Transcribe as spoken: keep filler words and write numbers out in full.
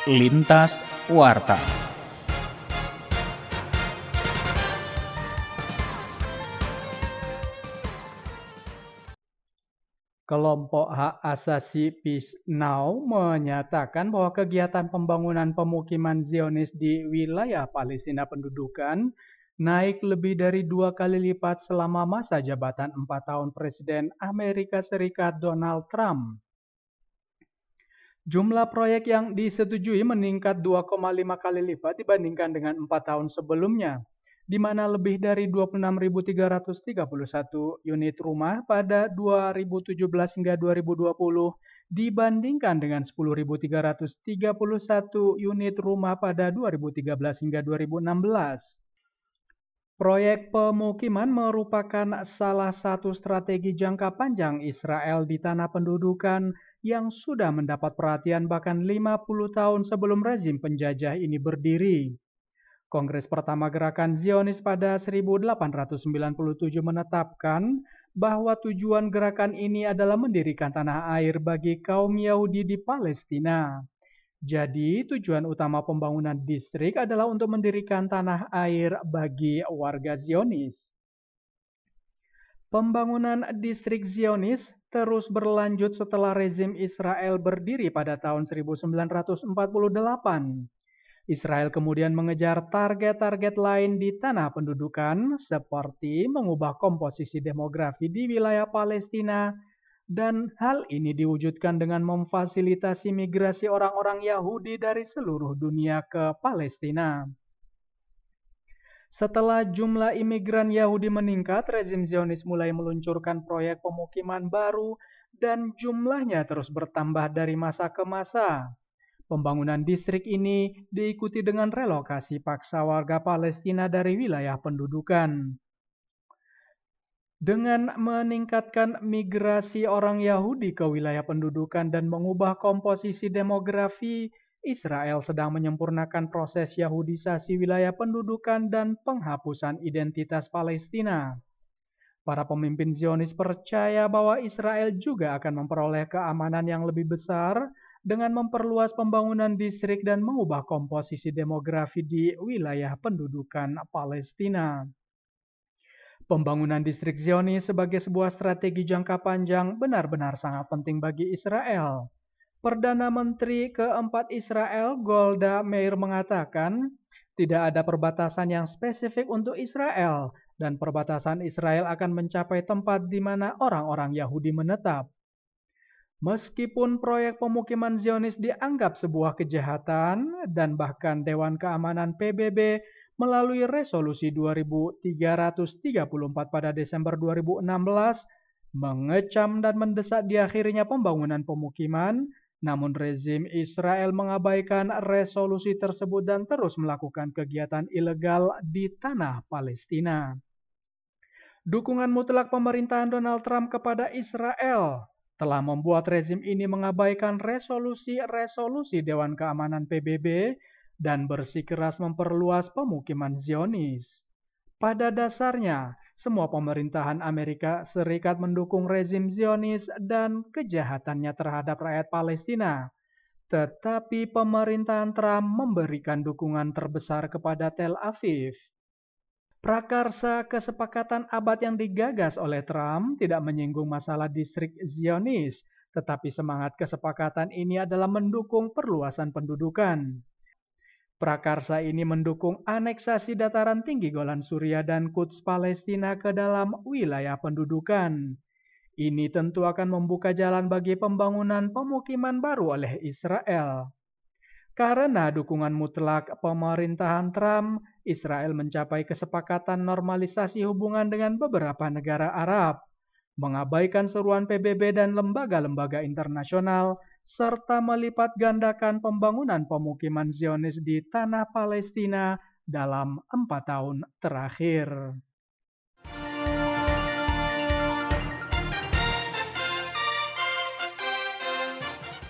Lintas Warta. Kelompok hak asasi Peace Now menyatakan bahwa kegiatan pembangunan pemukiman Zionis di wilayah Palestina pendudukan naik lebih dari dua kali lipat selama masa jabatan empat tahun Presiden Amerika Serikat Donald Trump. Jumlah proyek yang disetujui meningkat dua koma lima kali lipat dibandingkan dengan empat tahun sebelumnya, di mana lebih dari dua puluh enam ribu tiga ratus tiga puluh satu unit rumah pada dua ribu tujuh belas hingga dua ribu dua puluh dibandingkan dengan sepuluh ribu tiga ratus tiga puluh satu unit rumah pada dua ribu tiga belas hingga dua ribu enam belas. Proyek pemukiman merupakan salah satu strategi jangka panjang Israel di tanah pendudukan yang sudah mendapat perhatian bahkan lima puluh tahun sebelum rezim penjajah ini berdiri. Kongres pertama Gerakan Zionis pada seribu delapan ratus sembilan puluh tujuh menetapkan bahwa tujuan gerakan ini adalah mendirikan tanah air bagi kaum Yahudi di Palestina. Jadi, tujuan utama pembangunan distrik adalah untuk mendirikan tanah air bagi warga Zionis. Pembangunan distrik Zionis terus berlanjut setelah rezim Israel berdiri pada tahun seribu sembilan ratus empat puluh delapan. Israel kemudian mengejar target-target lain di tanah pendudukan seperti mengubah komposisi demografi di wilayah Palestina, dan hal ini diwujudkan dengan memfasilitasi migrasi orang-orang Yahudi dari seluruh dunia ke Palestina. Setelah jumlah imigran Yahudi meningkat, rezim Zionis mulai meluncurkan proyek pemukiman baru dan jumlahnya terus bertambah dari masa ke masa. Pembangunan distrik ini diikuti dengan relokasi paksa warga Palestina dari wilayah pendudukan. Dengan meningkatkan migrasi orang Yahudi ke wilayah pendudukan dan mengubah komposisi demografi, Israel sedang menyempurnakan proses Yahudisasi wilayah pendudukan dan penghapusan identitas Palestina. Para pemimpin Zionis percaya bahwa Israel juga akan memperoleh keamanan yang lebih besar dengan memperluas pembangunan distrik dan mengubah komposisi demografi di wilayah pendudukan Palestina. Pembangunan distrik Zionis sebagai sebuah strategi jangka panjang benar-benar sangat penting bagi Israel. Perdana Menteri keempat Israel, Golda Meir, mengatakan tidak ada perbatasan yang spesifik untuk Israel dan perbatasan Israel akan mencapai tempat di mana orang-orang Yahudi menetap. Meskipun proyek pemukiman Zionis dianggap sebuah kejahatan dan bahkan Dewan Keamanan P B B melalui resolusi dua ribu tiga ratus tiga puluh empat pada Desember dua ribu enam belas mengecam dan mendesak diakhirinya pembangunan pemukiman, namun rezim Israel mengabaikan resolusi tersebut dan terus melakukan kegiatan ilegal di tanah Palestina. Dukungan mutlak pemerintahan Donald Trump kepada Israel telah membuat rezim ini mengabaikan resolusi-resolusi Dewan Keamanan P B B dan bersikeras memperluas pemukiman Zionis. Pada dasarnya, semua pemerintahan Amerika Serikat mendukung rezim Zionis dan kejahatannya terhadap rakyat Palestina. Tetapi pemerintahan Trump memberikan dukungan terbesar kepada Tel Aviv. Prakarsa kesepakatan abad yang digagas oleh Trump tidak menyinggung masalah distrik Zionis, tetapi semangat kesepakatan ini adalah mendukung perluasan pendudukan. Prakarsa ini mendukung aneksasi dataran tinggi Golan Suria dan Quds Palestina ke dalam wilayah pendudukan. Ini tentu akan membuka jalan bagi pembangunan pemukiman baru oleh Israel. Karena dukungan mutlak pemerintahan Trump, Israel mencapai kesepakatan normalisasi hubungan dengan beberapa negara Arab, mengabaikan seruan P B B dan lembaga-lembaga internasional, serta melipat gandakan pembangunan pemukiman Zionis di tanah Palestina dalam empat tahun terakhir.